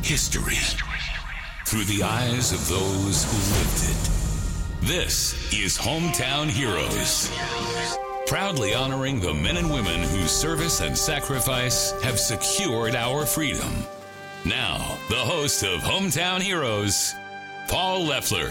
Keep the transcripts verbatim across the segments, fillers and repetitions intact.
history through the eyes of those who lived it. This is Hometown Heroes, proudly honoring the men and women whose service and sacrifice have secured our freedom. Now, the host of Hometown Heroes, Paul Leffler.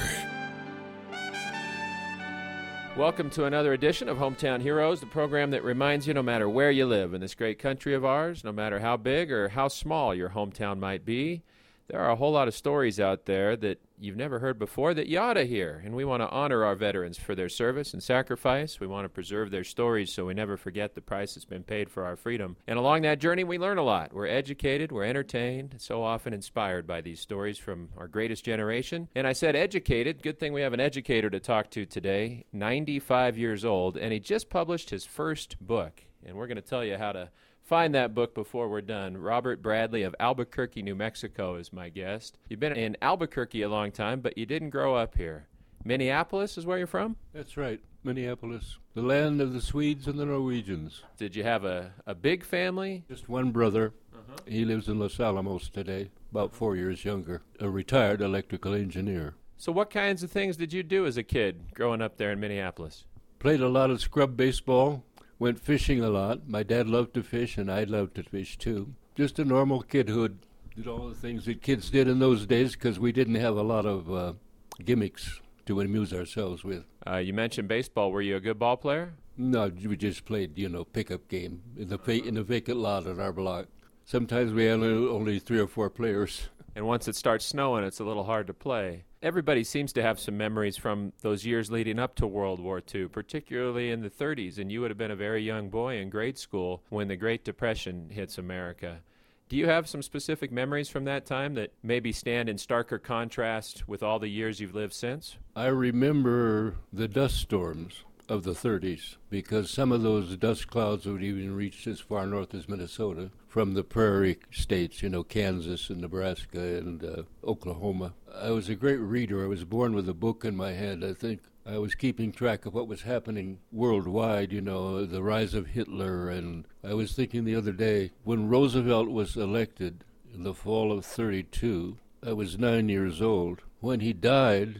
Welcome to another edition of Hometown Heroes, the program that reminds you no matter where you live in this great country of ours, no matter how big or how small your hometown might be, there are a whole lot of stories out there that you've never heard before that you ought to hear. And we want to honor our veterans for their service and sacrifice. We want to preserve their stories so we never forget the price that's been paid for our freedom. And along that journey, we learn a lot. We're educated, we're entertained, so often inspired by these stories from our greatest generation. And I said educated. Good thing we have an educator to talk to today, ninety-five years old, and he just published his first book. And we're going to tell you how to find that book before we're done. Robert Bradley of Albuquerque, New Mexico is my guest. You've been in Albuquerque a long time, but you didn't grow up here. Minneapolis is where you're from? That's right, Minneapolis, the land of the Swedes and the Norwegians. Did you have a, a big family? Just one brother. Uh-huh. He lives in Los Alamos today, about four years younger, a retired electrical engineer. So what kinds of things did you do as a kid growing up there in Minneapolis? Played a lot of scrub baseball. Went fishing a lot. My dad loved to fish, and I loved to fish, too. Just a normal kidhood. Did all the things that kids did in those days because we didn't have a lot of uh, gimmicks to amuse ourselves with. Uh, you mentioned baseball. Were you a good ball player? No, we just played, you know, pickup game in the, va- in the vacant lot at our block. Sometimes we had only three or four players. And once it starts snowing, it's a little hard to play. Everybody seems to have some memories from those years leading up to World War Two, particularly in the thirties, and you would have been a very young boy in grade school when the Great Depression hits America. Do you have some specific memories from that time that maybe stand in starker contrast with all the years you've lived since? I remember the dust storms of the thirties, because some of those dust clouds would even reach as far north as Minnesota from the prairie states, you know, Kansas and Nebraska and uh, Oklahoma. I was a great reader. I was born with a book in my hand. I think I was keeping track of what was happening worldwide, you know, the rise of Hitler. And I was thinking the other day, when Roosevelt was elected in the fall of thirty-two, I was nine years old. When he died,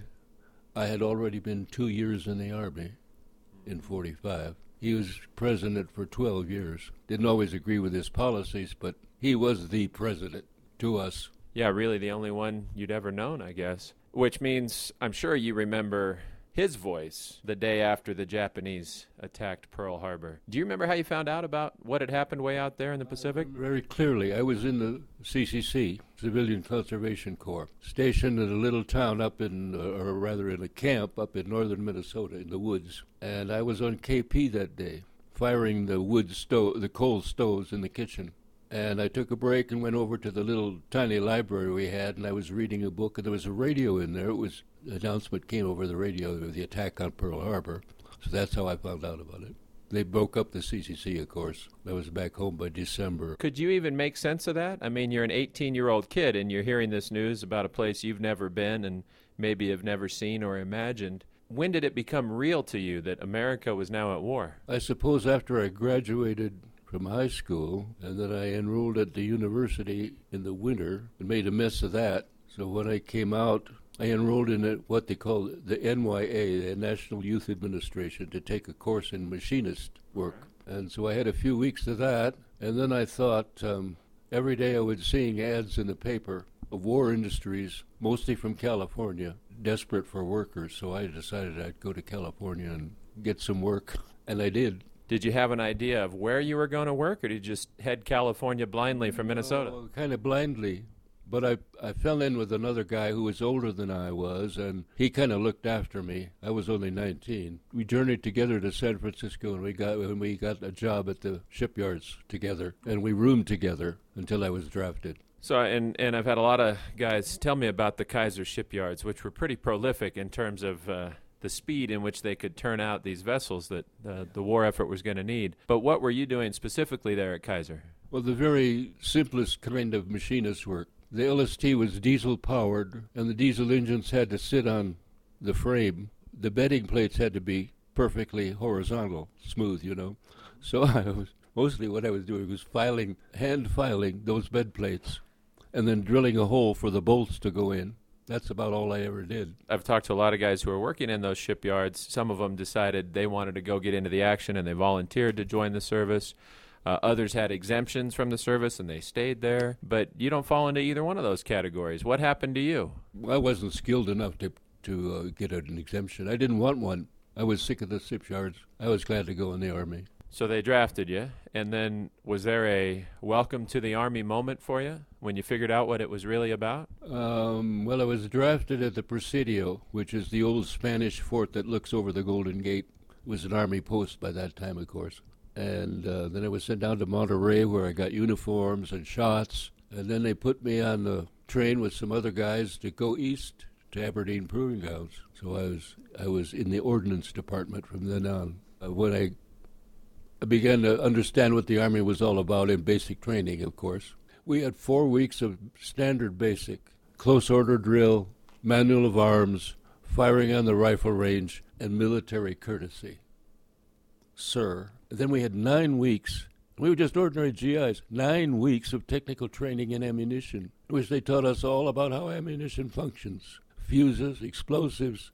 I had already been two years in the Army. In forty-five. He was president for twelve years. Didn't always agree with his policies, but he was the president to us. Yeah, really the only one you'd ever known, I guess. Which means I'm sure you remember his voice the day after the Japanese attacked Pearl Harbor. Do you remember how you found out about what had happened way out there in the Pacific? Uh, very clearly. I was in the C C C, Civilian Conservation Corps, stationed in a little town up in, uh, or rather in a camp up in northern Minnesota in the woods. And I was on K P that day, firing the wood stove, the coal stoves in the kitchen. And I took a break and went over to the little tiny library we had, and I was reading a book, and there was a radio in there. It was, the announcement came over the radio of the attack on Pearl Harbor. So that's how I found out about it. They broke up the C C C, of course. I was back home by December. Could you even make sense of that? I mean, you're an eighteen-year-old kid, and you're hearing this news about a place you've never been and maybe have never seen or imagined. When did it become real to you that America was now at war? I suppose after I graduated from high school, and then I enrolled at the university in the winter and made a mess of that. So when I came out, I enrolled in a, what they call the N Y A, the National Youth Administration, to take a course in machinist work. And so I had a few weeks of that, and then I thought um, every day I was seeing ads in the paper of war industries, mostly from California, desperate for workers. So I decided I'd go to California and get some work, and I did. Did you have an idea of where you were going to work, or did you just head California blindly from Minnesota? Oh, kind of blindly. But I, I fell in with another guy who was older than I was, and he kind of looked after me. I was only nineteen. We journeyed together to San Francisco, and we got and we got a job at the shipyards together, and we roomed together until I was drafted. So, and, and I've had a lot of guys tell me about the Kaiser shipyards, which were pretty prolific in terms of uh, the speed in which they could turn out these vessels that uh, the war effort was going to need. But what were you doing specifically there at Kaiser? Well, the very simplest kind of machinist work. The L S T was diesel-powered, and the diesel engines had to sit on the frame. The bedding plates had to be perfectly horizontal, smooth, you know. So I was mostly what I was doing was filing, hand filing those bed plates. and then drilling a hole for the bolts to go in. That's about all I ever did. I've talked to a lot of guys who are working in those shipyards. Some of them decided they wanted to go get into the action, and they volunteered to join the service. Uh, others had exemptions from the service, and they stayed there. But you don't fall into either one of those categories. What happened to you? I wasn't skilled enough to to uh, get an exemption. I didn't want one. I was sick of the shipyards. I was glad to go in the Army. So they drafted you, and then was there a welcome to the Army moment for you when you figured out what it was really about? Um, well, I was drafted at the Presidio, which is the old Spanish fort that looks over the Golden Gate. It was an Army post by that time, of course. And uh, then I was sent down to Monterey, where I got uniforms and shots. And then they put me on the train with some other guys to go east to Aberdeen Proving Grounds. So I was I was in the Ordnance Department from then on. Uh, when I, I began to understand what the Army was all about in basic training, of course, we had four weeks of standard basic, close order drill, manual of arms, firing on the rifle range, and military courtesy. Sir. Then we had nine weeks. We were just ordinary G Is. Nine weeks of technical training in ammunition, in which they taught us all about how ammunition functions. Fuses, explosives,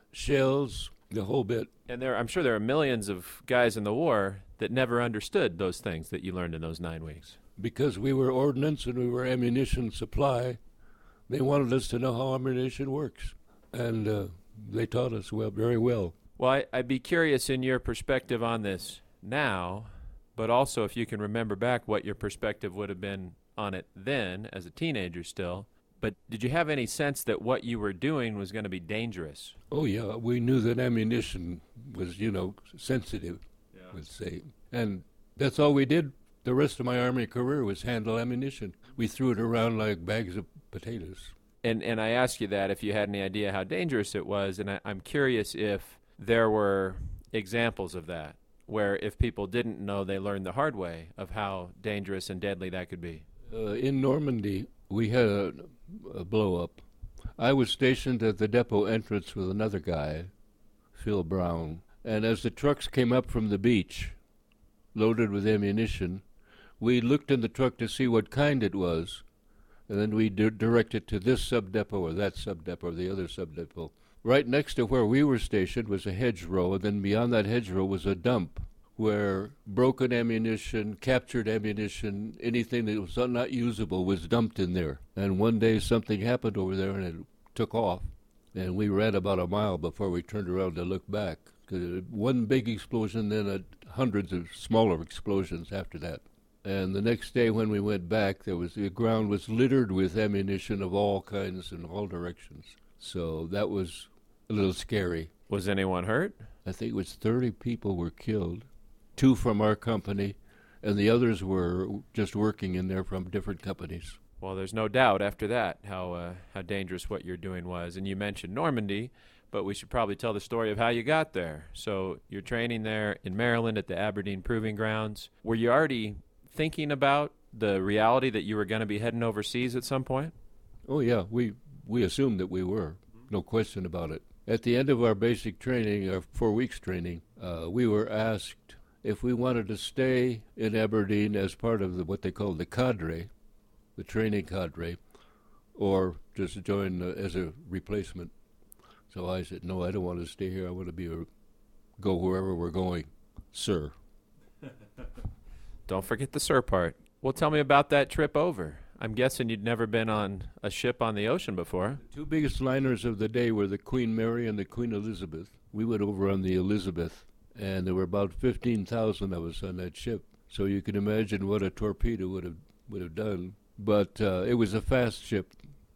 shells, the whole bit. And there, I'm sure there are millions of guys in the war that never understood those things that you learned in those nine weeks. Because we were ordnance and we were ammunition supply, they wanted us to know how ammunition works. And uh, they taught us well, very well. Well, I, I'd be curious in your perspective on this now, but also if you can remember back what your perspective would have been on it then as a teenager still. But did you have any sense that what you were doing was going to be dangerous? Oh, yeah. We knew that ammunition was, you know, sensitive, yeah. Let's say. And that's all we did. The rest of my Army career was handle ammunition. We threw it around like bags of potatoes. And and I asked you that if you had any idea how dangerous it was, and I, I'm curious if there were examples of that, where if people didn't know, they learned the hard way of how dangerous and deadly that could be. Uh, in Normandy, we had a, a blow-up. I was stationed at the depot entrance with another guy, Phil Brown, and as the trucks came up from the beach, loaded with ammunition, we looked in the truck to see what kind it was, and then we di- directed to this sub-depot or that sub-depot or the other sub-depot. Right next to where we were stationed was a hedgerow, and then beyond that hedgerow was a dump where broken ammunition, captured ammunition, anything that was not usable was dumped in there. And one day something happened over there and it took off. And we ran about a mile before we turned around to look back. One big explosion, then a, hundreds of smaller explosions after that. And the next day when we went back, there was the ground was littered with ammunition of all kinds in all directions. So that was a little scary. Was anyone hurt? I think it was thirty people were killed, two from our company, and the others were just working in there from different companies. Well, there's no doubt after that how uh, how dangerous what you're doing was. And you mentioned Normandy, but we should probably tell the story of how you got there. So you're training there in Maryland at the Aberdeen Proving Grounds. Were you already thinking about the reality that you were going to be heading overseas at some point? Oh, yeah. We we assumed that we were. No question about it. At the end of our basic training, our four weeks training, uh, we were asked if we wanted to stay in Aberdeen as part of the, what they call the cadre, the training cadre, or just join uh, as a replacement. So I said, no, I don't want to stay here. I want to be a, go wherever we're going, sir. Don't forget the sir part. Well, tell me about that trip over. I'm guessing you'd never been on a ship on the ocean before. The two biggest liners of the day were the Queen Mary and the Queen Elizabeth. We went over on the Elizabeth, and there were about fifteen thousand of us on that ship. So you can imagine what a torpedo would have would have done. But uh, it was a fast ship,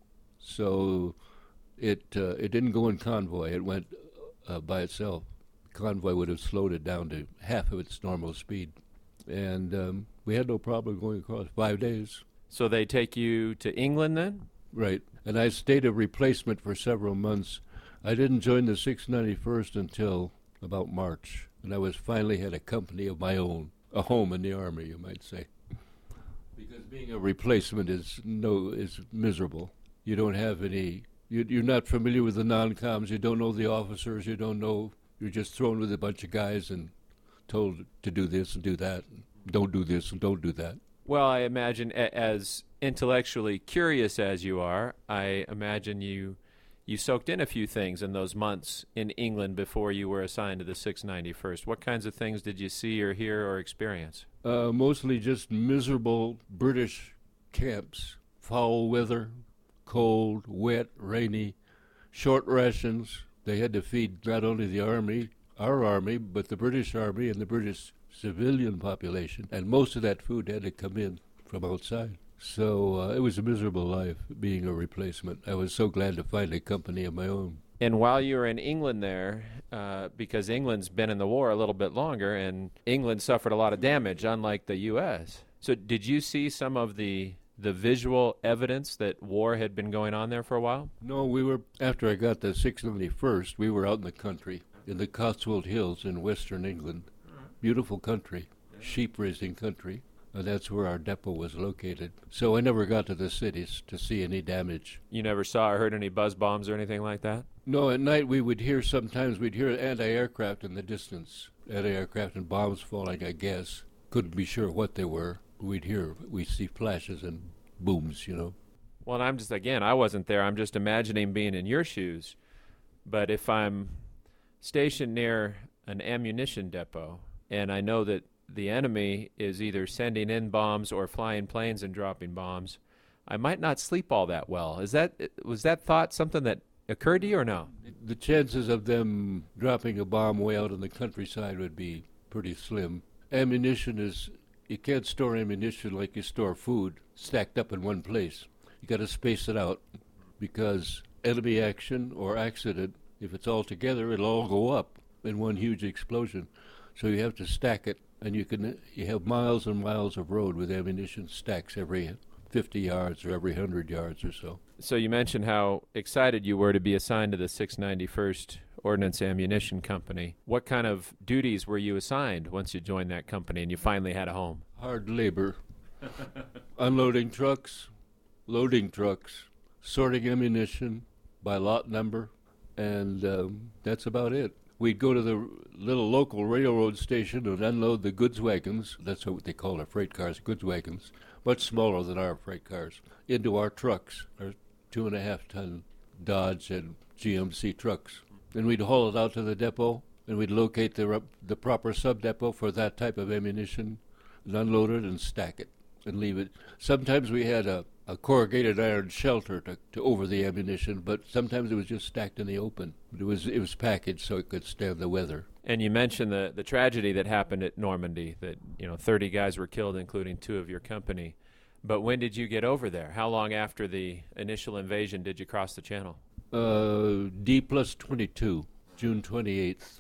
so it uh, it didn't go in convoy. It went uh, by itself. Convoy would have slowed it down to half of its normal speed. And um, we had no problem going across five days. So they take you to England then? Right. And I stayed a replacement for several months. I didn't join the six ninety-first until about March. And I was finally had a company of my own, a home in the Army, you might say. Because being a replacement is no is miserable. You don't have any, you, you're not familiar with the non-coms, you don't know the officers, you don't know, you're just thrown with a bunch of guys and told to do this and do that. Don't do this and don't do that. Well, I imagine a- as intellectually curious as you are, I imagine you you soaked in a few things in those months in England before you were assigned to the six ninety-first. What kinds of things did you see or hear or experience? Uh, mostly just miserable British camps, foul weather, cold, wet, rainy, short rations. They had to feed not only the army, our army, but the British army and the British civilian population, and most of that food had to come in from outside. So uh, it was a miserable life being a replacement. I was so glad to find a company of my own. And while you were in England there, uh, because England's been in the war a little bit longer, and England suffered a lot of damage, unlike the U S. So did you see some of the the visual evidence that war had been going on there for a while? No, we were, after I got the six ninety-first, we were out in the country, in the Cotswold Hills in western England. Beautiful country, sheep-raising country. And that's where our depot was located. So I never got to the cities to see any damage. You never saw or heard any buzz bombs or anything like that? No, at night we would hear, sometimes we'd hear anti-aircraft in the distance. Anti-aircraft and bombs falling, I guess. Couldn't be sure what they were. We'd hear, we'd see flashes and booms, you know. Well, and I'm just, again, I wasn't there. I'm just imagining being in your shoes. But if I'm stationed near an ammunition depot, and I know that the enemy is either sending in bombs or flying planes and dropping bombs, I might not sleep all that well. Is that was that thought something that occurred to you or no? The chances of them dropping a bomb way out in the countryside would be pretty slim. Ammunition is, you can't store ammunition like you store food, stacked up in one place. You got to space it out, because enemy action or accident, if it's all together, it'll all go up in one huge explosion. So you have to stack it. And you can you have miles and miles of road with ammunition stacks every fifty yards or every one hundred yards or so. So you mentioned how excited you were to be assigned to the six ninety-first Ordnance Ammunition Company. What kind of duties were you assigned once you joined that company and you finally had a home? Hard labor. Unloading trucks, loading trucks, sorting ammunition by lot number, and um, that's about it. We'd go to the little local railroad station and unload the goods wagons, that's what they call our freight cars, goods wagons, much smaller than our freight cars, into our trucks, our two and a half ton Dodge and G M C trucks. Then we'd haul it out to the depot, and we'd locate the the proper sub-depot for that type of ammunition, and unload it and stack it and leave it. Sometimes we had a, a corrugated iron shelter to, to over the ammunition, but sometimes it was just stacked in the open. It was it was packaged so it could stand the weather. And you mentioned the, the tragedy that happened at Normandy, that, you know, thirty guys were killed, including two of your company. But when did you get over there? How long after the initial invasion did you cross the channel? Uh, D plus twenty-two, June twenty-eighth.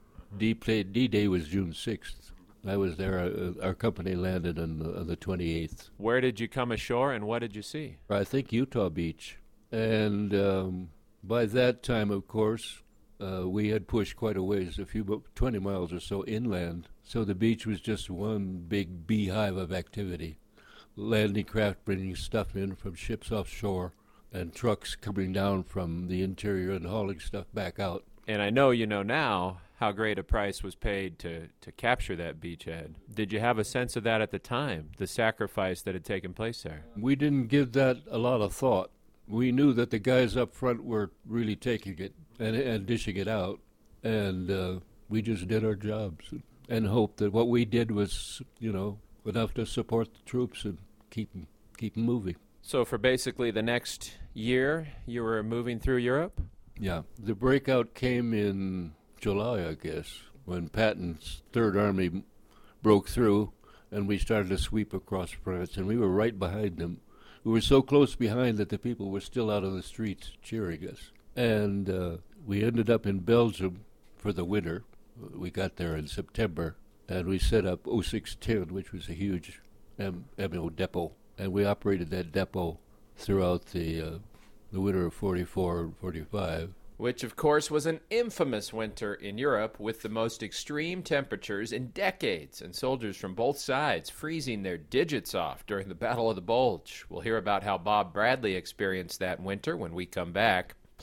D D-Day was June sixth. I was there. Uh, our company landed on the, on the twenty-eighth. Where did you come ashore, and what did you see? I think Utah Beach. And um, by that time, of course, uh, we had pushed quite a ways, a few twenty miles or so inland. So the beach was just one big beehive of activity. Landing craft bringing stuff in from ships offshore, and trucks coming down from the interior and hauling stuff back out. And I know you know now how great a price was paid to, to capture that beachhead. Did you have a sense of that at the time, the sacrifice that had taken place there? We didn't give that a lot of thought. We knew that the guys up front were really taking it and, and dishing it out, and uh, we just did our jobs and, and hoped that what we did was, you know, enough to support the troops and keep them, keep them moving. So for basically the next year, you were moving through Europe? Yeah. The breakout came in July, I guess, when Patton's Third Army broke through, and we started to sweep across France, and we were right behind them. We were so close behind that the people were still out on the streets cheering us. And uh, we ended up in Belgium for the winter. We got there in September, and we set up oh six ten, which was a huge M- ammo depot, and we operated that depot throughout the uh, the winter of forty-four and forty-five. Which, of course, was an infamous winter in Europe with the most extreme temperatures in decades, and soldiers from both sides freezing their digits off during the Battle of the Bulge. We'll hear about how Bob Bradley experienced that winter when we come back.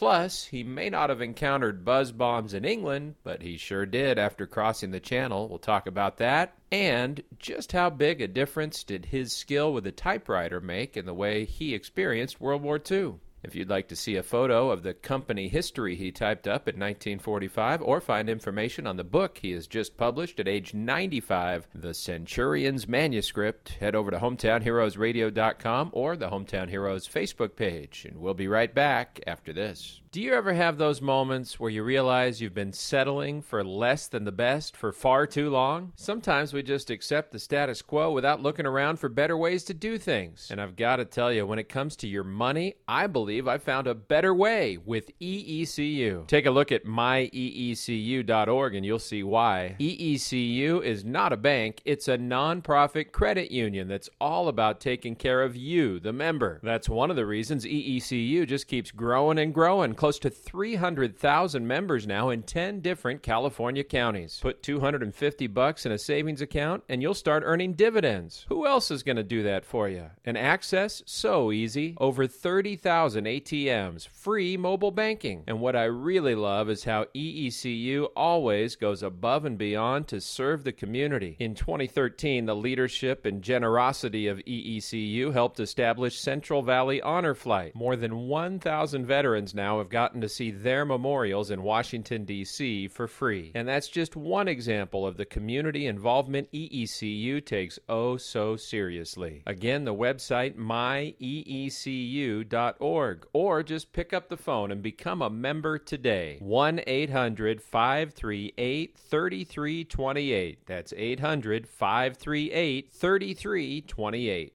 Plus, he may not have encountered buzz bombs in England, but he sure did after crossing the channel. We'll talk about that. And just how big a difference did his skill with a typewriter make in the way he experienced World War Two? If you'd like to see a photo of the company history he typed up in nineteen forty-five or find information on the book he has just published at age ninety-five, The Centurion's Manuscript, head over to hometown heroes radio dot com or the Hometown Heroes Facebook page. And we'll be right back after this. Do you ever have those moments where you realize you've been settling for less than the best for far too long? Sometimes we just accept the status quo without looking around for better ways to do things. And I've got to tell you, when it comes to your money, I believe I found a better way with E E C U. Take a look at my e e c u dot org and you'll see why. E E C U is not a bank, it's a nonprofit credit union that's all about taking care of you, the member. That's one of the reasons E E C U just keeps growing and growing. Close to three hundred thousand members now in ten different California counties. Put two hundred fifty bucks in a savings account and you'll start earning dividends. Who else is going to do that for you? And access? So easy. Over thirty thousand A T Ms, free mobile banking. And what I really love is how E E C U always goes above and beyond to serve the community. In twenty thirteen, the leadership and generosity of E E C U helped establish Central Valley Honor Flight. More than one thousand veterans now have gotten to see their memorials in Washington, D C for free. And that's just one example of the community involvement E E C U takes oh so seriously. Again, the website my e e c u dot org, or just pick up the phone and become a member today. one eight hundred five three eight three three two eight. That's eight hundred five three eight three three two eight.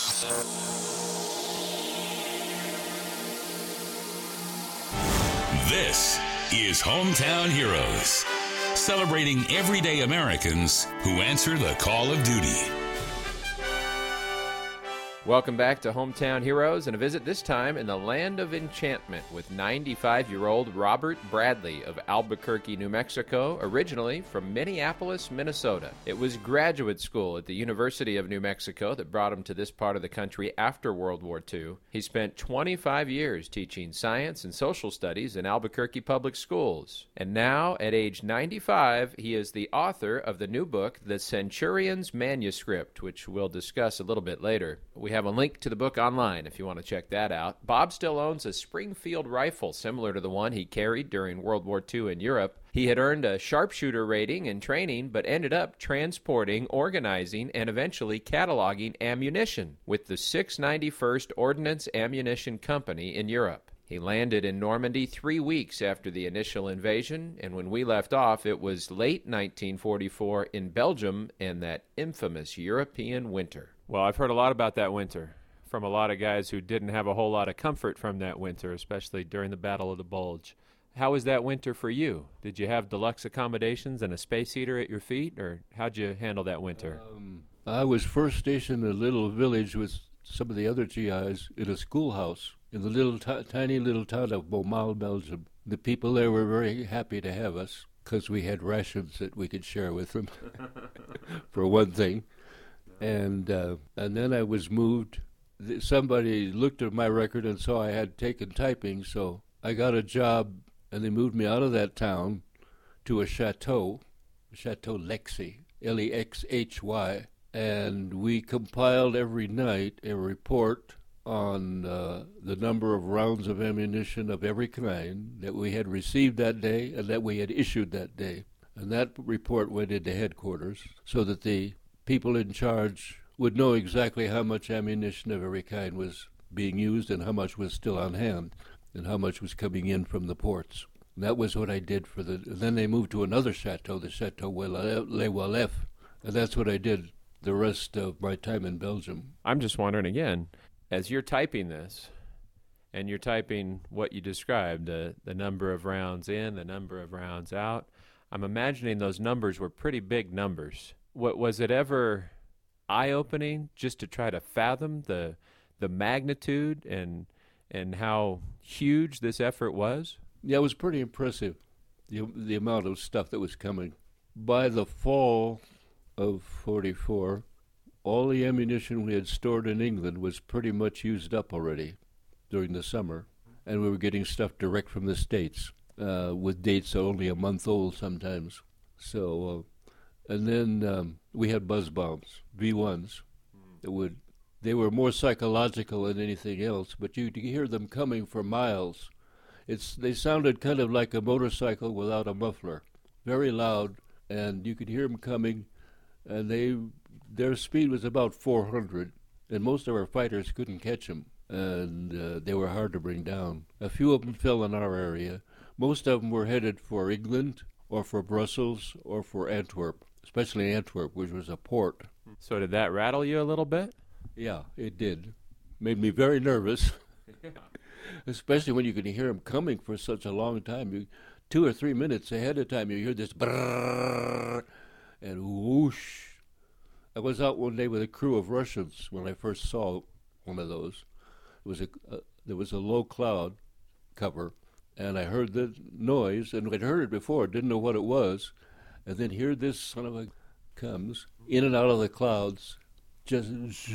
This is Hometown Heroes, celebrating everyday Americans who answer the call of duty. Welcome back to Hometown Heroes and a visit this time in the land of enchantment with ninety-five-year-old Robert Bradley of Albuquerque, New Mexico, originally from Minneapolis, Minnesota. It was graduate school at the University of New Mexico that brought him to this part of the country after World War Two. He spent twenty-five years teaching science and social studies in Albuquerque public schools. And now, at age ninety-five, he is the author of the new book, The Centurion's Manuscript, which we'll discuss a little bit later. We have a link to the book online if you want to check that out. Bob still owns a Springfield rifle similar to the one he carried during World War Two in Europe. He had earned a sharpshooter rating in training, but ended up transporting, organizing, and eventually cataloging ammunition with the six ninety-first Ordnance Ammunition Company in Europe. He landed in Normandy three weeks after the initial invasion, and when we left off, it was late nineteen forty-four in Belgium and that infamous European winter. Well, I've heard a lot about that winter from a lot of guys who didn't have a whole lot of comfort from that winter, especially during the Battle of the Bulge. How was that winter for you? Did you have deluxe accommodations and a space heater at your feet, or how'd you handle that winter? Um, I was first stationed in a little village with some of the other G Is in a schoolhouse in the little t- tiny little town of Beaumal, Belgium. The people there were very happy to have us because we had rations that we could share with them, for one thing. And uh, and then I was moved. Somebody looked at my record and saw I had taken typing, so I got a job, and they moved me out of that town to a chateau, Chateau Lexy, L E X H Y, and we compiled every night a report on uh, the number of rounds of ammunition of every kind that we had received that day and that we had issued that day. And that report went into headquarters so that the people in charge would know exactly how much ammunition of every kind was being used and how much was still on hand and how much was coming in from the ports. And that was what I did for the... Then they moved to another chateau, the Chateau Les Wallef, and that's what I did the rest of my time in Belgium. I'm just wondering again, as you're typing this, and you're typing what you described, uh, the number of rounds in, the number of rounds out, I'm imagining those numbers were pretty big numbers. What was it ever eye-opening just to try to fathom the the magnitude and and how huge this effort was? Yeah, it was pretty impressive, the the amount of stuff that was coming. By the fall of forty-four, all the ammunition we had stored in England was pretty much used up already during the summer. and we were getting stuff direct from the States, uh, with dates only a month old sometimes. So, uh, and then um, we had buzz bombs, V ones, that would, they were more psychological than anything else, but you could hear them coming for miles. It's They sounded kind of like a motorcycle without a muffler, very loud, and you could hear them coming, and they their speed was about four hundred, and most of our fighters couldn't catch them, and uh, they were hard to bring down. A few of them fell in our area. Most of them were headed for England or for Brussels or for Antwerp, especially Antwerp, which was a port. So did that rattle you a little bit? Yeah, it did. Made me very nervous. Especially when you can hear them coming for such a long time. You, two or three minutes ahead of time, you hear this brrrr, and whoosh. I was out one day with a crew of Russians when I first saw one of those. It was a, uh, there was a low cloud cover, and I heard the noise, and I'd heard it before, didn't know what it was, and then here this son of a comes in and out of the clouds, just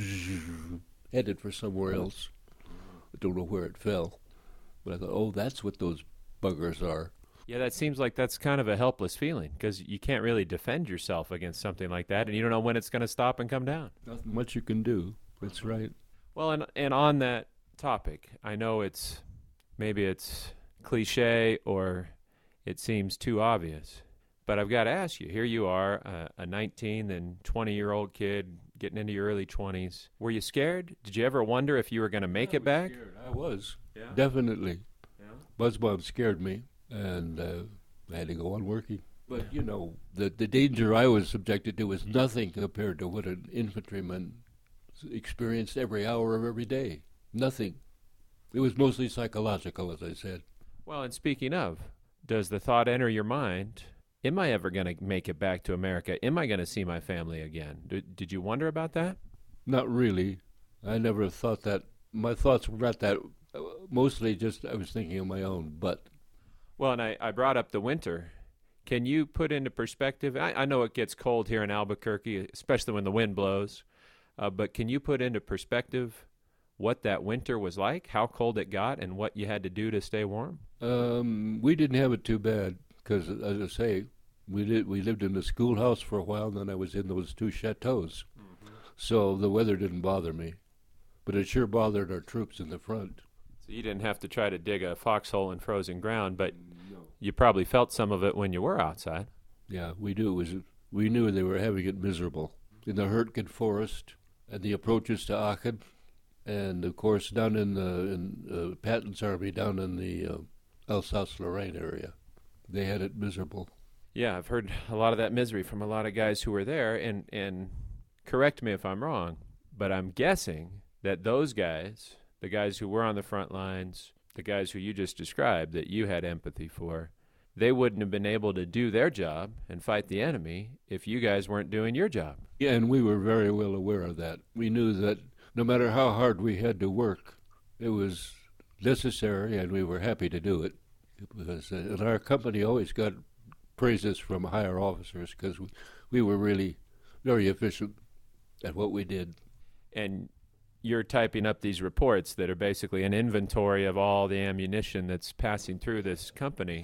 headed for somewhere else. I don't know where it fell. But I thought, oh, that's what those buggers are. Yeah, that seems like that's kind of a helpless feeling because you can't really defend yourself against something like that, and you don't know when it's going to stop and come down. Nothing much you can do. That's right. Well, and and on that topic, I know it's maybe it's cliche or it seems too obvious, but I've got to ask you, here you are, uh, a nineteen and twenty-year-old kid getting into your early twenties. Were you scared? Did you ever wonder if you were going to make I it back? Scared. I was. Yeah. Definitely. Yeah. Buzz bomb scared me, and uh, I had to go on working. But, you know, the, the danger I was subjected to was nothing compared to what an infantryman experienced every hour of every day. Nothing. It was mostly psychological, as I said. Well, and speaking of, does the thought enter your mind, am I ever going to make it back to America? Am I going to see my family again? Did, did you wonder about that? Not really. I never thought that. My thoughts were not that. Uh, mostly just I was thinking of my own, but. Well, and I, I brought up the winter. Can you put into perspective, I, I know it gets cold here in Albuquerque, especially when the wind blows, uh, but can you put into perspective what that winter was like, how cold it got, and what you had to do to stay warm? Um, we didn't have it too bad. Because, as I say, we did, we lived in the schoolhouse for a while, and then I was in those two chateaus. Mm-hmm. So the weather didn't bother me. But it sure bothered our troops in the front. So you didn't have to try to dig a foxhole in frozen ground, but No. you probably felt some of it when you were outside. Yeah, we do. It was, we knew they were having it miserable. In the Hurtgen Forest, and the approaches to Aachen, and, of course, down in, the, in uh, Patton's army, down in the uh, Alsace-Lorraine area. They had it miserable. Yeah, I've heard a lot of that misery from a lot of guys who were there, and, and correct me if I'm wrong, but I'm guessing that those guys, the guys who were on the front lines, the guys who you just described that you had empathy for, they wouldn't have been able to do their job and fight the enemy if you guys weren't doing your job. Yeah, and we were very well aware of that. We knew that no matter how hard we had to work, it was necessary, and we were happy to do it. Because, uh, and our company always got praises from higher officers because we, we were really very efficient at what we did. And you're typing up these reports that are basically an inventory of all the ammunition that's passing through this company.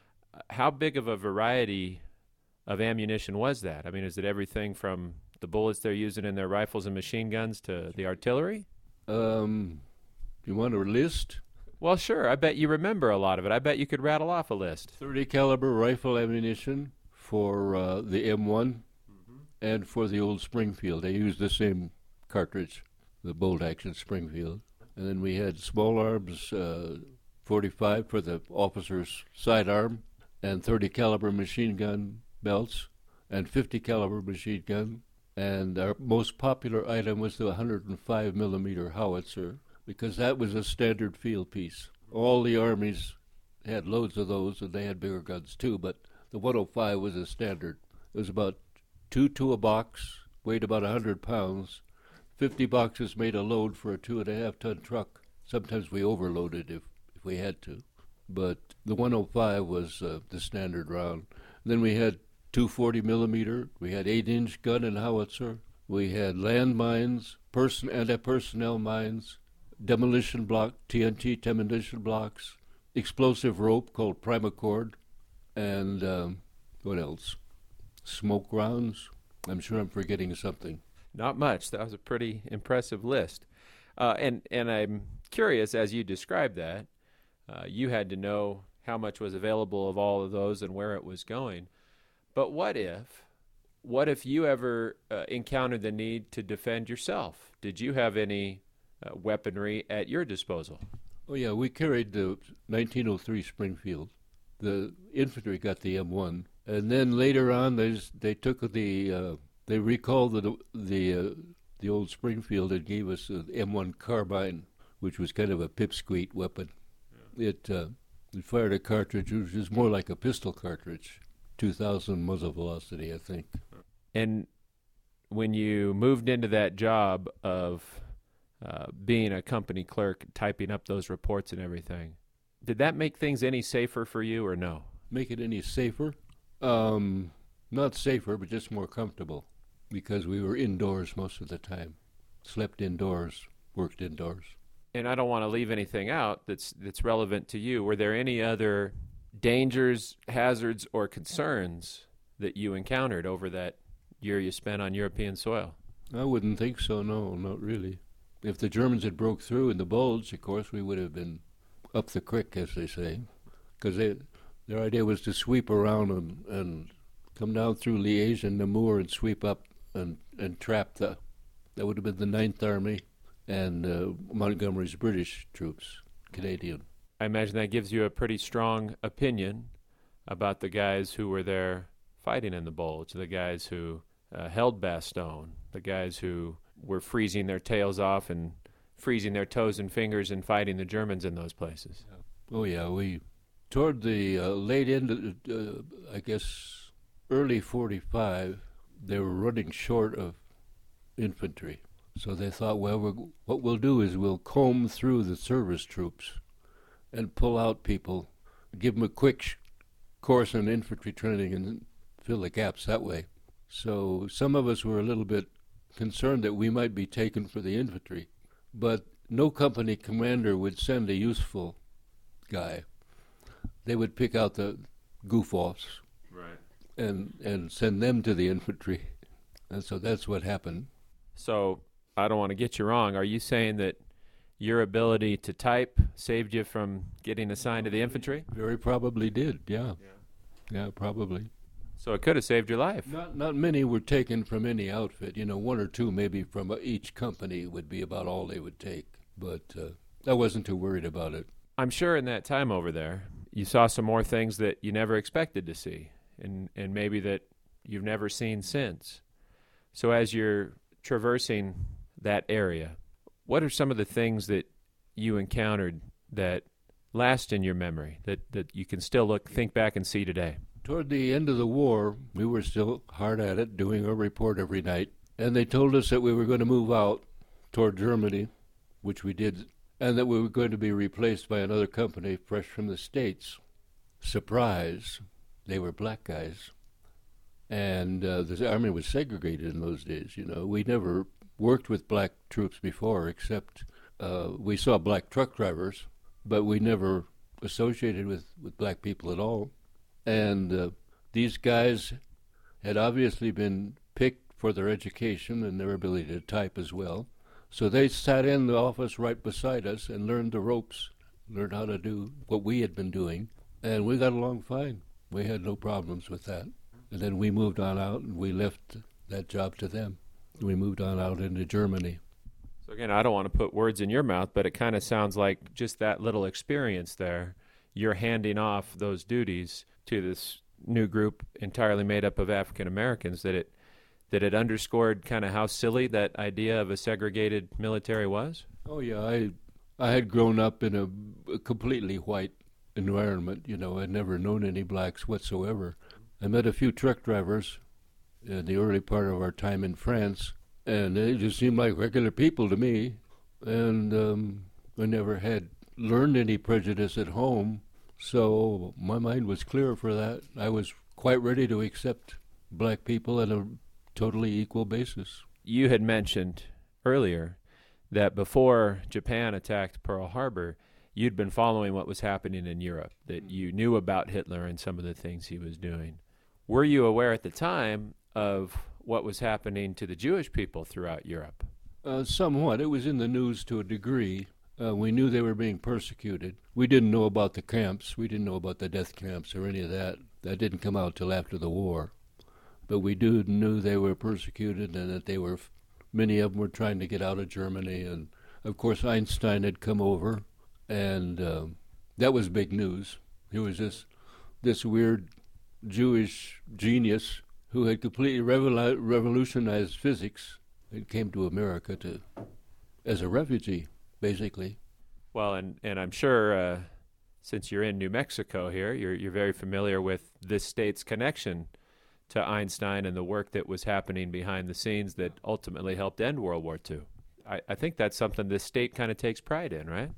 How big of a variety of ammunition was that? I mean, is it everything from the bullets they're using in their rifles and machine guns to the artillery? Um, you want a list? Well, sure. I bet you remember a lot of it. I bet you could rattle off a list. thirty caliber rifle ammunition for uh, the M one mm-hmm. and for the old Springfield. They used the same cartridge, the bolt action Springfield. And then we had small arms, uh, forty-five for the officer's sidearm, and thirty caliber machine gun belts, and fifty caliber machine gun. And our most popular item was the one hundred five millimeter howitzer, because that was a standard field piece. All the armies had loads of those, and they had bigger guns too, but the one oh five was a standard. It was about two to a box, weighed about one hundred pounds. fifty boxes made a load for a two and a half ton truck. Sometimes we overloaded if, if we had to. But the one oh five was uh, the standard round. Then we had two forty millimeter, we had eight inch gun and howitzer, we had landmines, person anti-personnel mines, demolition block, T N T demolition blocks, explosive rope called Primacord, and um, what else? Smoke rounds. I'm sure I'm forgetting something. Not much. That was a pretty impressive list. Uh, and, and I'm curious, as you described that, uh, you had to know how much was available of all of those and where it was going. But what if, what if you ever uh, encountered the need to defend yourself? Did you have any uh, weaponry at your disposal? Oh, yeah, we carried the nineteen oh three Springfield. The infantry got the M one. And then later on, they they took the, uh, they recalled the, the, uh, the old Springfield and gave us an M one carbine, which was kind of a pipsqueak weapon. Yeah. It, uh, it fired a cartridge which was more like a pistol cartridge, two thousand muzzle velocity, I think. And when you moved into that job of uh, being a company clerk, typing up those reports and everything, did that make things any safer for you or no? Make it any safer? Um, not safer, but just more comfortable, because we were indoors most of the time. Slept indoors, worked indoors. And I don't want to leave anything out that's that's relevant to you. Were there any other dangers, hazards, or concerns that you encountered over that year you spent on European soil? I wouldn't think so, no, not really. If the Germans had broke through in the Bulge, of course, we would have been up the creek, as they say, because their idea was to sweep around and, and come down through Liège and Namur and sweep up and, and trap the, that would have been the Ninth Army and uh, Montgomery's British troops, Canadian. I imagine that gives you a pretty strong opinion about the guys who were there fighting in the Bulge, the guys who uh, held Bastogne, the guys who were freezing their tails off and freezing their toes and fingers and fighting the Germans in those places. Oh, yeah, we, toward the uh, late end, of, uh, I guess, early forty-five, they were running short of infantry. So they thought, well, we're, what we'll do is we'll comb through the service troops and pull out people, give them a quick sh- course on infantry training and fill the gaps that way. So some of us were a little bit concerned that we might be taken for the infantry, but no company commander would send a useful guy. They would pick out the goof-offs right. and, and send them to the infantry. And so that's what happened. So I don't want to get you wrong. Are you saying that your ability to type saved you from getting assigned to the infantry? Very probably did, yeah. Yeah, yeah, probably. So it could have saved your life. Not not many were taken from any outfit. You know, one or two maybe from each company would be about all they would take. But uh, I wasn't too worried about it. I'm sure in that time over there, you saw some more things that you never expected to see, and, and maybe that you've never seen since. So as you're traversing that area, what are some of the things that you encountered that last in your memory, that, that you can still look, think back and see today? Toward the end of the war, we were still hard at it, doing our report every night. And they told us that we were going to move out toward Germany, which we did, and that we were going to be replaced by another company fresh from the States. Surprise, they were black guys. And uh, the Army was segregated in those days, you know. We never worked with black troops before, except uh, we saw black truck drivers, but we never associated with, with black people at all. And uh, these guys had obviously been picked for their education and their ability to type as well. So they sat in the office right beside us and learned the ropes, learned how to do what we had been doing. And we got along fine. We had no problems with that. And then we moved on out and we left that job to them. We moved on out into Germany. So again, I don't want to put words in your mouth, but it kind of sounds like just that little experience there, you're handing off those duties to this new group entirely made up of African Americans, that it that it underscored kind of how silly that idea of a segregated military was? Oh, yeah. I I had grown up in a, a completely white environment. You know, I'd never known any blacks whatsoever. I met a few truck drivers in the early part of our time in France, and they just seemed like regular people to me. And um, I never had learned any prejudice at home, so my mind was clear for that. I was quite ready to accept black people on a totally equal basis. You had mentioned earlier that before Japan attacked Pearl Harbor, you'd been following what was happening in Europe, that you knew about Hitler and some of the things he was doing. Were you aware at the time of what was happening to the Jewish people throughout Europe? Uh, somewhat. It was in the news to a degree. Uh, we knew they were being persecuted. We didn't know about the camps. We didn't know about the death camps or any of that. That didn't come out till after the war. But we do knew they were persecuted and that they were, many of them were trying to get out of Germany. And, of course, Einstein had come over, and um, that was big news. He was this, this weird Jewish genius who had completely revolu- revolutionized physics and came to America to as a refugee, basically. Well, and, and I'm sure uh, since you're in New Mexico here, you're you're very familiar with this state's connection to Einstein and the work that was happening behind the scenes that ultimately helped end World War Two. I, I think that's something this state kind of takes pride in, right?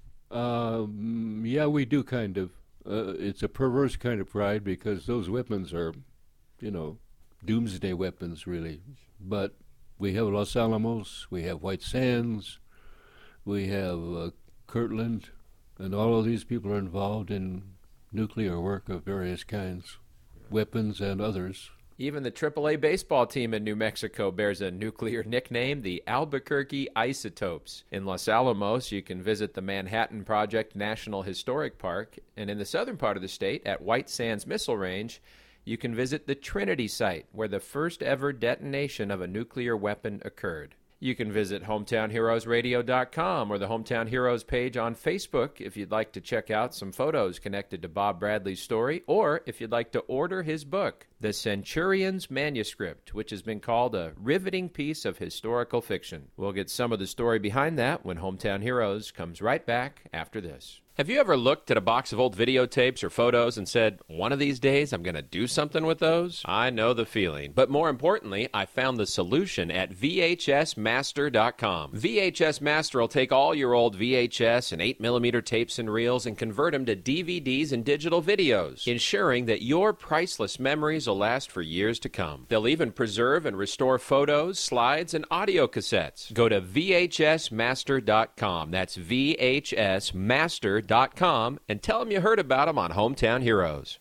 Um, yeah, we do kind of. Uh, it's a perverse kind of pride because those weapons are, you know, doomsday weapons, really. But we have Los Alamos, we have White Sands, we have uh, Kirtland, and all of these people are involved in nuclear work of various kinds, weapons and others. Even the triple A baseball team in New Mexico bears a nuclear nickname, the Albuquerque Isotopes. In Los Alamos, you can visit the Manhattan Project National Historic Park, and in the southern part of the state, at White Sands Missile Range, you can visit the Trinity site, where the first ever detonation of a nuclear weapon occurred. You can visit hometown heroes radio dot com or the Hometown Heroes page on Facebook if you'd like to check out some photos connected to Bob Bradley's story, or if you'd like to order his book, The Centurion's Manuscript, which has been called a riveting piece of historical fiction. We'll get some of the story behind that when Hometown Heroes comes right back after this. Have you ever looked at a box of old videotapes or photos and said, one of these days I'm going to do something with those? I know the feeling. But more importantly, I found the solution at V H S master dot com. V H S Master will take all your old V H S and eight millimeter tapes and reels and convert them to D V Ds and digital videos, ensuring that your priceless memories will last for years to come. They'll even preserve and restore photos, slides, and audio cassettes. Go to V H S master dot com. That's V H S master dot com and tell them you heard about them on Hometown Heroes.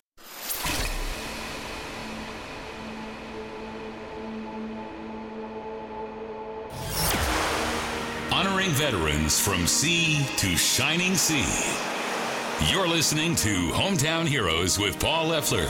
Honoring veterans from sea to shining sea. You're listening to Hometown Heroes with Paul Leffler.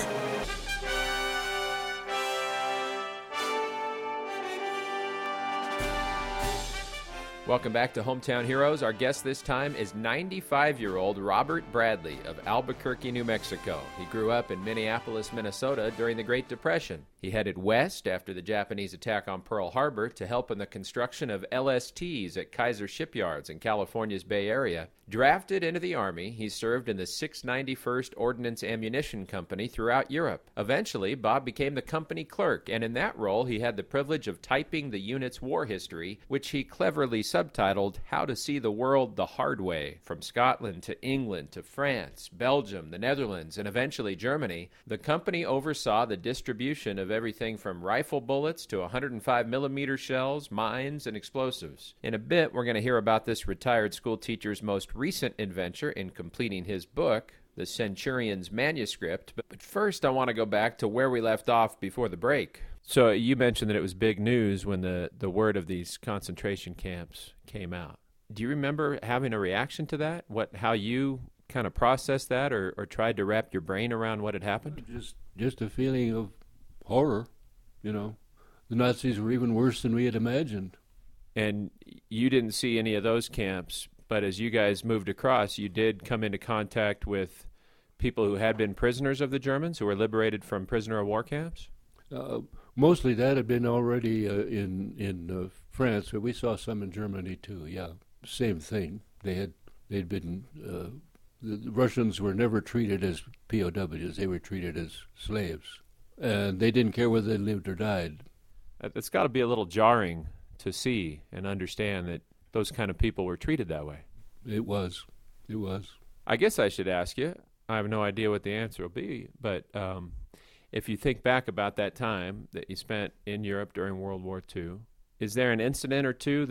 Welcome back to Hometown Heroes. Our guest this time is ninety-five-year-old Robert Bradley of Albuquerque, New Mexico. He grew up in Minneapolis, Minnesota during the Great Depression. He headed west after the Japanese attack on Pearl Harbor to help in the construction of L S Ts at Kaiser Shipyards in California's Bay Area. Drafted into the Army, he served in the six ninety-first Ordnance Ammunition Company throughout Europe. Eventually, Bob became the company clerk, and in that role, he had the privilege of typing the unit's war history, which he cleverly subtitled How to See the World the Hard Way. From Scotland to England to France, Belgium, the Netherlands, and eventually Germany, the company oversaw the distribution of everything from rifle bullets to one hundred five millimeter shells, mines, and explosives. In a bit, we're going to hear about this retired school teacher's most recent adventure in completing his book, The Centurion's Manuscript. But first, I want to go back to where we left off before the break. So you mentioned that it was big news when the, the word of these concentration camps came out. Do you remember having a reaction to that? What, how you kind of processed that or, or tried to wrap your brain around what had happened? Just, just a feeling of horror, you know. The Nazis were even worse than we had imagined. And you didn't see any of those camps, but as you guys moved across, you did come into contact with people who had been prisoners of the Germans, who were liberated from prisoner of war camps? Uh, mostly that had been already uh, in in uh, France, but we saw some in Germany too. Yeah, same thing. They had they'd been uh, the, the Russians were never treated as P O Ws; they were treated as slaves, and they didn't care whether they lived or died. It's got to be a little jarring to see and understand that those kind of people were treated that way. It was, it was. I guess I should ask you. I have no idea what the answer will be, but. Um, If you think back about that time that you spent in Europe during World War Two, is there an incident or two that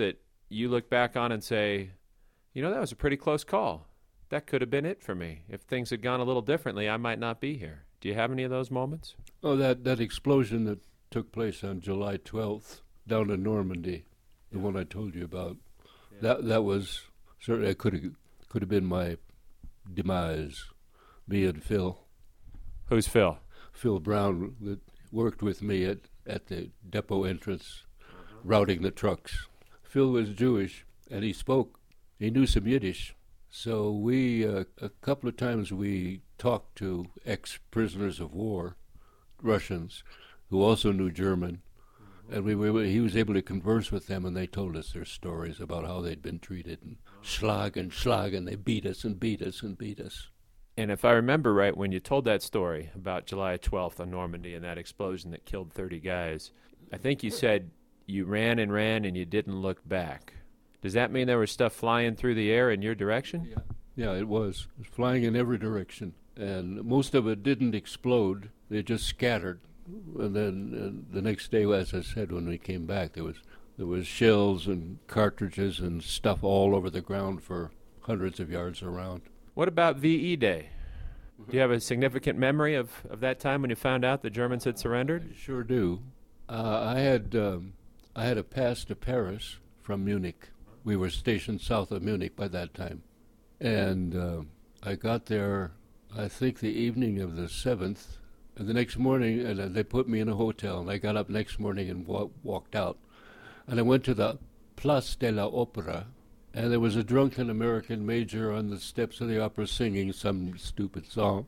you look back on and say, you know, that was a pretty close call. That could have been it for me. If things had gone a little differently, I might not be here. Do you have any of those moments? Oh, that, that explosion that took place on July twelfth down in Normandy, the yeah. one I told you about, yeah. that that was certainly, it could have could have been my demise, me and Phil. Who's Phil? Phil Brown, that worked with me at, at the depot entrance, uh-huh. routing the trucks. Phil was Jewish, and he spoke, he knew some Yiddish. So we, uh, a couple of times we talked to ex-prisoners of war, Russians, who also knew German, mm-hmm. and we were, he was able to converse with them, and they told us their stories about how they'd been treated, and schlag and schlag, and they beat us and beat us and beat us. And if I remember right, when you told that story about July twelfth on Normandy and that explosion that killed thirty guys, I think you said you ran and ran and you didn't look back. Does that mean there was stuff flying through the air in your direction? Yeah, yeah, it was. It was flying in every direction. And most of it didn't explode. They just scattered. And then uh, the next day, as I said, when we came back, there was there was shells and cartridges and stuff all over the ground for hundreds of yards around. What about V E Day? Do you have a significant memory of, of that time when you found out the Germans had surrendered? I sure do. Uh, I had um, I had a pass to Paris from Munich. We were stationed south of Munich by that time. And uh, I got there, I think, the evening of the seventh. And the next morning, and uh, they put me in a hotel. And I got up next morning and wa- walked out. And I went to the Place de la Opera. And there was a drunken American major on the steps of the opera singing some stupid song.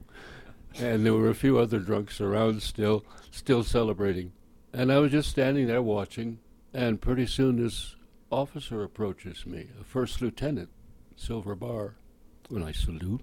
And there were a few other drunks around still, still celebrating. And I was just standing there watching. And pretty soon this officer approaches me, a first lieutenant, silver bar, and I salute,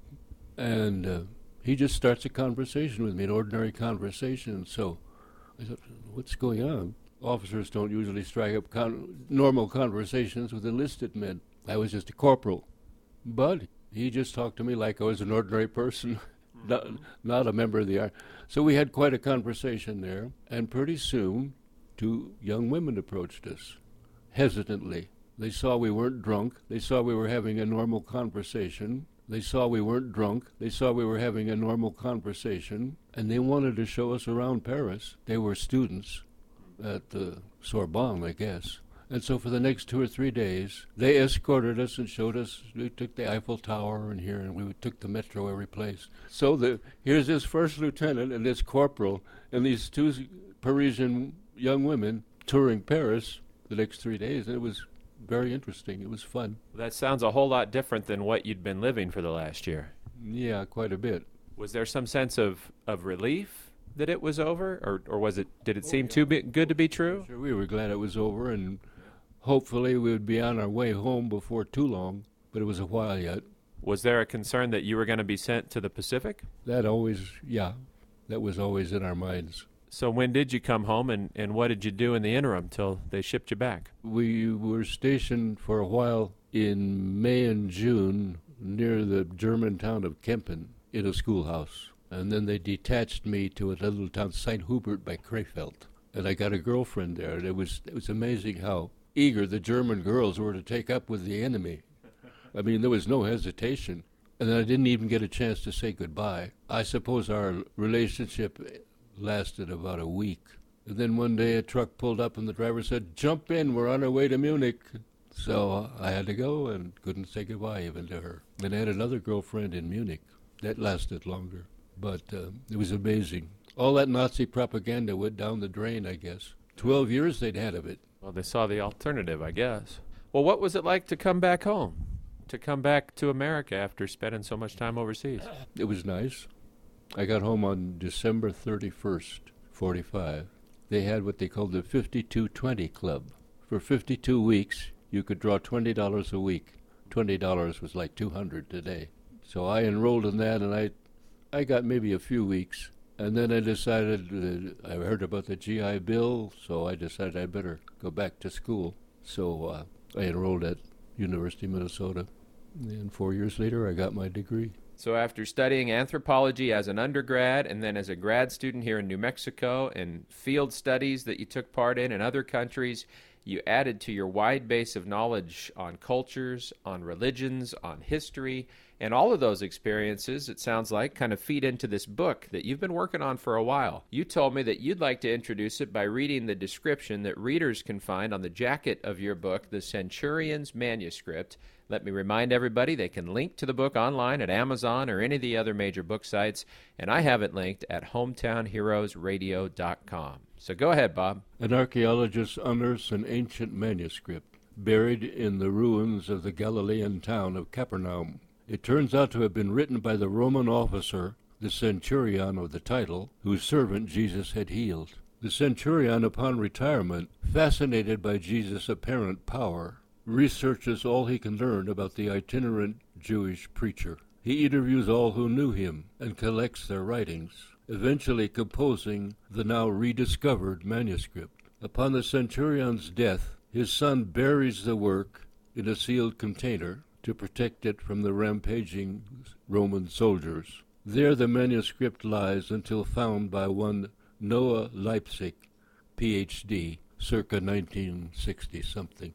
and uh, he just starts a conversation with me, an ordinary conversation. So I thought, what's going on? Officers don't usually strike up con- normal conversations with enlisted men. I was just a corporal, but he just talked to me like I was an ordinary person, not, not a member of the army. So we had quite a conversation there, and pretty soon two young women approached us. Hesitantly. They saw we weren't drunk. They saw we were having a normal conversation. They saw we weren't drunk. They saw we were having a normal conversation. And they wanted to show us around Paris. They were students at the Sorbonne, I guess. And so for the next two or three days, they escorted us and showed us. We took the Eiffel Tower and here, and we took the metro every place. So the, here's this first lieutenant and this corporal and these two Parisian young women touring Paris the next three days, and it was very interesting. It was fun. That sounds a whole lot different than what you'd been living for the last year. Yeah, quite a bit. Was there some sense of, of relief that it was over, or or was it? Did it oh, seem yeah. too be- good to be true? Sure, we were glad it was over, and hopefully we would be on our way home before too long. But it was a while yet. Was there a concern that you were going to be sent to the Pacific? That always, yeah, that was always in our minds. So when did you come home, and, and what did you do in the interim till they shipped you back? We were stationed for a while in May and June near the German town of Kempen in a schoolhouse. And then they detached me to a little town, Saint Hubert by Krefeld. And I got a girlfriend there. And it was, it was amazing how eager the German girls were to take up with the enemy. I mean, there was no hesitation. And I didn't even get a chance to say goodbye. I suppose our relationship lasted about a week. And then one day a truck pulled up and the driver said, "Jump in, we're on our way to Munich." So uh, I had to go and couldn't say goodbye even to her. And I had another girlfriend in Munich. That lasted longer. But uh, it was amazing. All that Nazi propaganda went down the drain, I guess. Twelve years they'd had of it. Well, they saw the alternative, I guess. Well, what was it like to come back home? To come back to America after spending so much time overseas? It was nice. I got home on December thirty-first, forty-five. They had what they called the fifty-two twenty Club. For fifty-two weeks, you could draw twenty dollars a week. twenty dollars was like two hundred dollars today. So I enrolled in that, and I I got maybe a few weeks. And then I decided, uh, I heard about the G I Bill, so I decided I better go back to school. So uh, I enrolled at University of Minnesota. And four years later, I got my degree. So after studying anthropology as an undergrad and then as a grad student here in New Mexico and field studies that you took part in in other countries, you added to your wide base of knowledge on cultures, on religions, on history, and all of those experiences, it sounds like, kind of feed into this book that you've been working on for a while. You told me that you'd like to introduce it by reading the description that readers can find on the jacket of your book, The Centurion's Manuscript. Let me remind everybody they can link to the book online at Amazon or any of the other major book sites, and I have it linked at hometown heroes radio dot com. So go ahead, Bob. An archaeologist unearths an ancient manuscript buried in the ruins of the Galilean town of Capernaum. It turns out to have been written by the Roman officer, the centurion of the title, whose servant Jesus had healed. The centurion, upon retirement, fascinated by Jesus' apparent power, researches all he can learn about the itinerant Jewish preacher. He interviews all who knew him and collects their writings, eventually composing the now rediscovered manuscript. Upon the centurion's death, his son buries the work in a sealed container to protect it from the rampaging Roman soldiers. There the manuscript lies until found by one Noah Leipzig, P H D, circa nineteen sixty-something.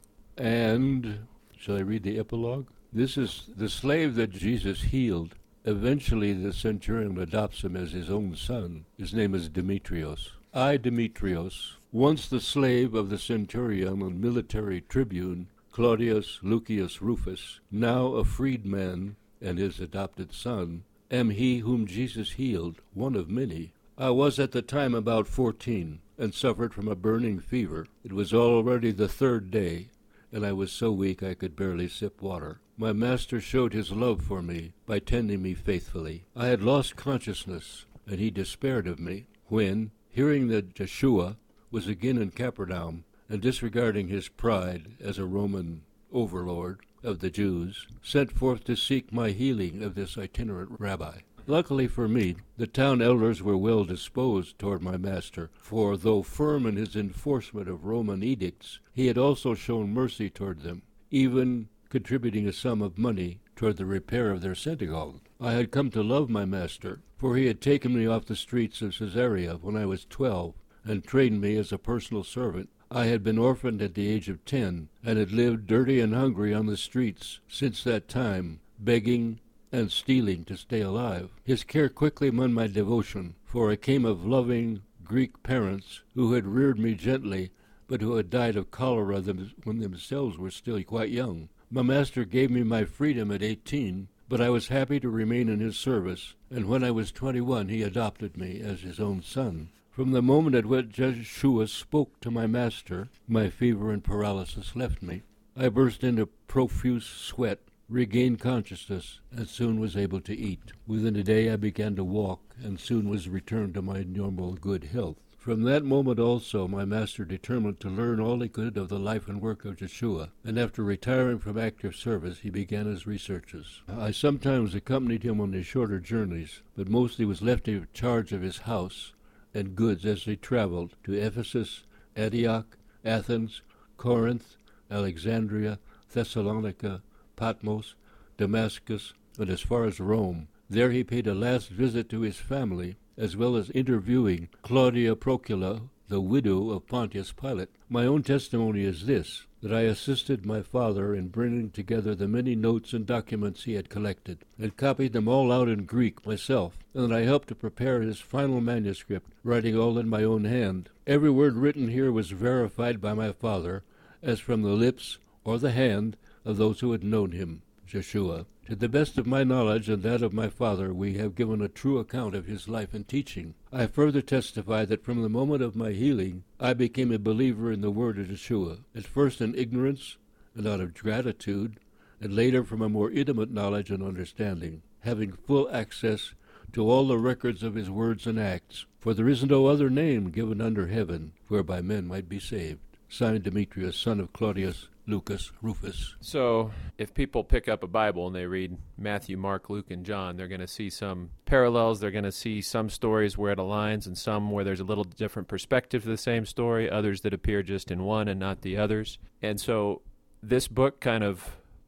And, shall I read the epilogue? This is the slave that Jesus healed. Eventually the centurion adopts him as his own son. His name is Demetrios. I, Demetrios, once the slave of the centurion and military tribune, Claudius Lucius Rufus, now a freedman and his adopted son, am he whom Jesus healed, one of many. I was at the time about fourteen, and suffered from a burning fever. It was already the third day, and I was so weak I could barely sip water. My master showed his love for me by tending me faithfully. I had lost consciousness, and he despaired of me, when, hearing that Joshua was again in Capernaum, and disregarding his pride as a Roman overlord of the Jews, sent forth to seek my healing of this itinerant rabbi. Luckily for me, the town elders were well disposed toward my master, for though firm in his enforcement of Roman edicts, he had also shown mercy toward them, even contributing a sum of money toward the repair of their synagogue. I had come to love my master, for he had taken me off the streets of Caesarea when I was twelve, and trained me as a personal servant. I had been orphaned at the age of ten, and had lived dirty and hungry on the streets since that time, begging and stealing to stay alive. His care quickly won my devotion, for I came of loving Greek parents who had reared me gently, but who had died of cholera them when themselves were still quite young. My master gave me my freedom at eighteen, but I was happy to remain in his service, and when I was twenty-one he adopted me as his own son. From the moment at which Joshua spoke to my master, my fever and paralysis left me. I burst into profuse sweat, regained consciousness, and soon was able to eat. Within a day I began to walk, and soon was returned to my normal good health. From that moment also my master determined to learn all he could of the life and work of Joshua, and after retiring from active service he began his researches. I sometimes accompanied him on his shorter journeys, but mostly was left in charge of his house and goods as they traveled to Ephesus, Antioch, Athens, Corinth, Alexandria, Thessalonica, Patmos, Damascus, and as far as Rome. There he paid a last visit to his family, as well as interviewing Claudia Procula, the widow of Pontius Pilate. My own testimony is this, that I assisted my father in bringing together the many notes and documents he had collected, and copied them all out in Greek myself, and that I helped to prepare his final manuscript, writing all in my own hand. Every word written here was verified by my father, as from the lips or the hand of those who had known him, Joshua. To the best of my knowledge and that of my father, we have given a true account of his life and teaching. I further testify that from the moment of my healing, I became a believer in the word of Joshua, at first in ignorance and out of gratitude, and later from a more intimate knowledge and understanding, having full access to all the records of his words and acts. For there is no other name given under heaven whereby men might be saved. Signed, Demetrius, son of Claudius Lucas Rufus. So if people pick up a Bible and they read Matthew, Mark, Luke, and John, they're going to see some parallels. They're going to see some stories where it aligns and some where there's a little different perspective to the same story, others that appear just in one and not the others. And so this book kind of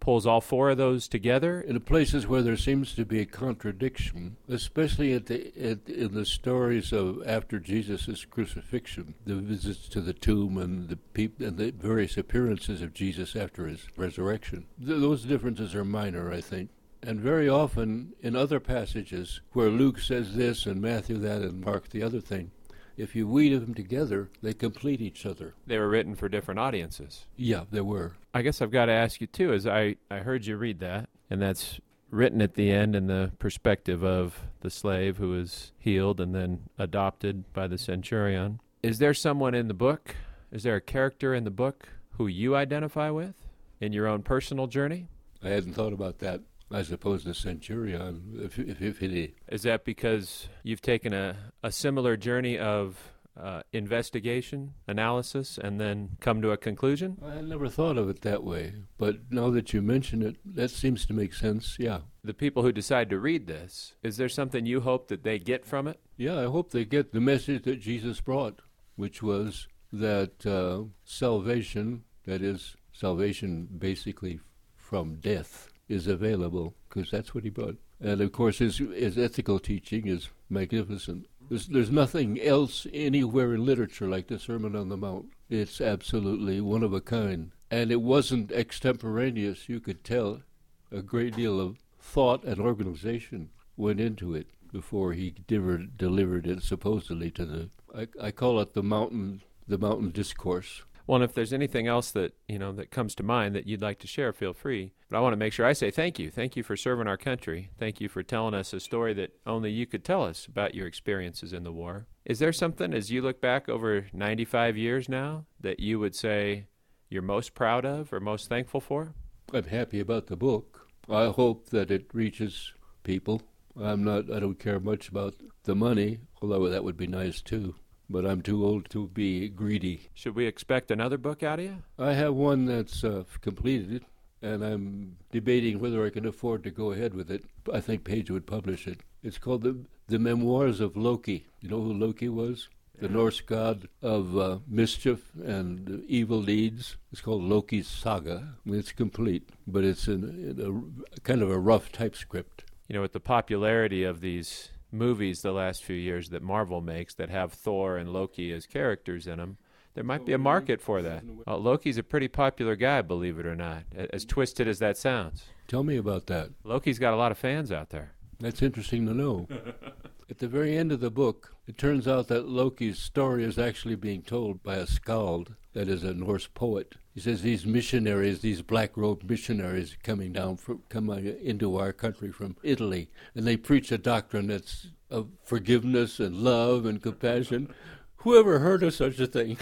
pulls all four of those together. In the places where there seems to be a contradiction, especially at the at, in the stories of after Jesus' crucifixion, the visits to the tomb and the peop- and the various appearances of Jesus after his resurrection. Th- those differences are minor, I think. And very often in other passages where Luke says this and Matthew that and Mark the other thing, if you weed them together, they complete each other. They were written for different audiences. Yeah, they were. I guess I've got to ask you, too, as I, I heard you read that, and that's written at the end in the perspective of the slave who is healed and then adopted by the centurion. Is there someone in the book, is there a character in the book who you identify with in your own personal journey? I hadn't thought about that. I suppose the centurion, if, if, if it is. That because you've taken a, a similar journey of uh, investigation, analysis, and then come to a conclusion? I never thought of it that way, but now that you mention it, that seems to make sense, yeah. The people who decide to read this, is there something you hope that they get from it? Yeah, I hope they get the message that Jesus brought, which was that uh, salvation, that is, salvation basically from death, is available, because that's what he brought. And of course his his ethical teaching is magnificent. There's, there's nothing else anywhere in literature like the Sermon on the Mount. It's absolutely one of a kind. And it wasn't extemporaneous. You could tell a great deal of thought and organization went into it before he delivered, delivered it supposedly to the, I, I call it the mountain, the mountain discourse. Well, and if there's anything else that, you know, that comes to mind that you'd like to share, feel free. But I want to make sure I say thank you. Thank you for serving our country. Thank you for telling us a story that only you could tell us about your experiences in the war. Is there something, as you look back over ninety-five years now, that you would say you're most proud of or most thankful for? I'm happy about the book. I hope that it reaches people. I'm not, I don't care much about the money, although that would be nice too. But I'm too old to be greedy. Should we expect another book out of you? I have one that's uh, completed, and I'm debating whether I can afford to go ahead with it. I think Page would publish it. It's called The, the Memoirs of Loki. You know who Loki was? The Norse god of uh, mischief and evil deeds. It's called Loki's Saga. I mean, it's complete, but it's in, in a kind of a rough typescript. You know, with the popularity of these movies the last few years that Marvel makes that have Thor and Loki as characters in them, there might be a market for that. Uh, Loki's a pretty popular guy, believe it or not, as twisted as that sounds. Tell me about that. Loki's got a lot of fans out there. That's interesting to know. At the very end of the book, it turns out that Loki's story is actually being told by a skald, that is a Norse poet. He says these missionaries, these black-robed missionaries coming down, from, coming into our country from Italy, and they preach a doctrine that's of forgiveness and love and compassion. Whoever heard of such a thing?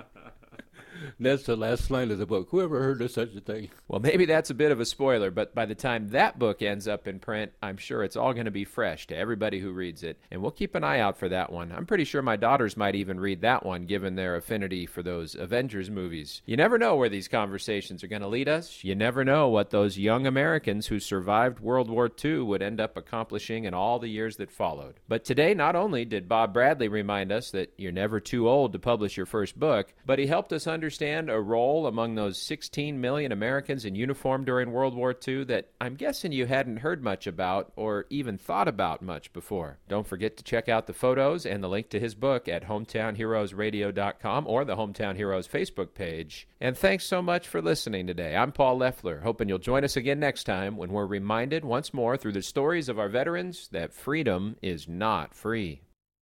That's the last line of the book. Whoever heard of such a thing? Well, maybe that's a bit of a spoiler, but by the time that book ends up in print, I'm sure it's all going to be fresh to everybody who reads it, and we'll keep an eye out for that one. I'm pretty sure my daughters might even read that one, given their affinity for those Avengers movies. You never know where these conversations are going to lead us. You never know what those young Americans who survived World War Two would end up accomplishing in all the years that followed. But today, not only did Bob Bradley remind us that you're never too old to publish your first book, but he helped us understand understand a role among those sixteen million Americans in uniform during World War Two that I'm guessing you hadn't heard much about or even thought about much before. Don't forget to check out the photos and the link to his book at hometown heroes radio dot com or the Hometown Heroes Facebook page. And thanks so much for listening today. I'm Paul Leffler, hoping you'll join us again next time when we're reminded once more through the stories of our veterans that freedom is not free.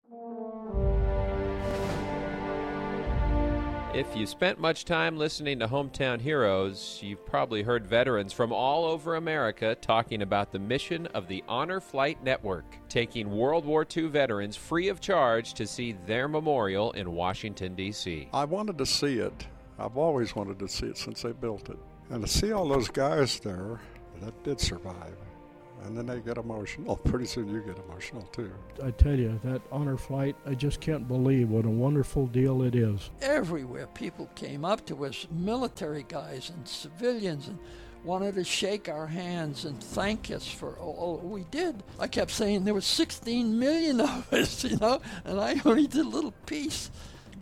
If you spent much time listening to Hometown Heroes, you've probably heard veterans from all over America talking about the mission of the Honor Flight Network, taking World War Two veterans free of charge to see their memorial in Washington, D C I wanted to see it. I've always wanted to see it since they built it. And to see all those guys there that did survive, and then they get emotional. Pretty soon you get emotional, too. I tell you, that honor flight, I just can't believe what a wonderful deal it is. Everywhere people came up to us, military guys and civilians, and wanted to shake our hands and thank us for all we did. I kept saying there were sixteen million of us, you know, and I only did a little piece.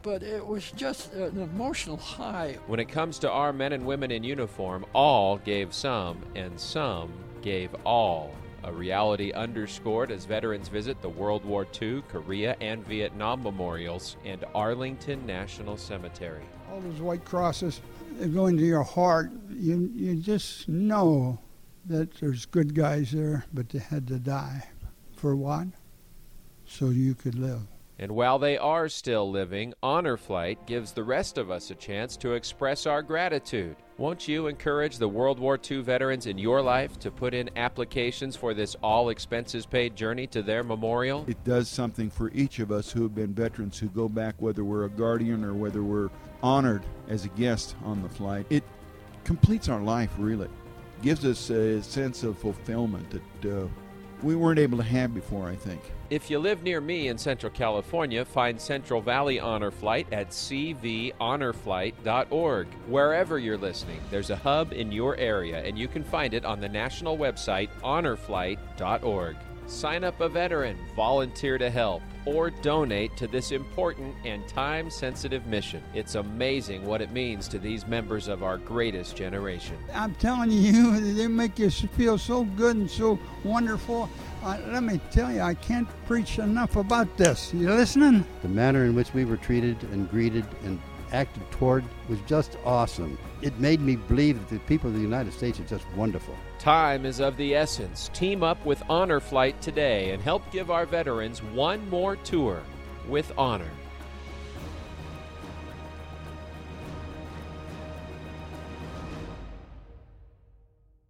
but it was just an emotional high. When it comes to our men and women in uniform, all gave some, and some gave all. A reality underscored as veterans visit the World War Two, Korea, and Vietnam memorials and Arlington National Cemetery. All those white crosses, they go into your heart. You, you just know that there's good guys there, but they had to die. For what? So you could live. And while they are still living, Honor Flight gives the rest of us a chance to express our gratitude. Won't you encourage the World War Two veterans in your life to put in applications for this all-expenses-paid journey to their memorial? It does something for each of us who have been veterans who go back, whether we're a guardian or whether we're honored as a guest on the flight. It completes our life, really. Gives us a sense of fulfillment that uh, we weren't able to have before, I think. If you live near me in Central California, find Central Valley Honor Flight at c v honor flight dot org. Wherever you're listening, there's a hub in your area, and you can find it on the national website honor flight dot org. Sign up a veteran, volunteer to help, or donate to this important and time-sensitive mission. It's amazing what it means to these members of our greatest generation. I'm telling you, they make you feel so good and so wonderful. Uh, let me tell you, I can't preach enough about this. You listening? The manner in which we were treated and greeted and acted toward was just awesome. It made me believe that the people of the United States are just wonderful. Time is of the essence. Team up with Honor Flight today and help give our veterans one more tour with honor.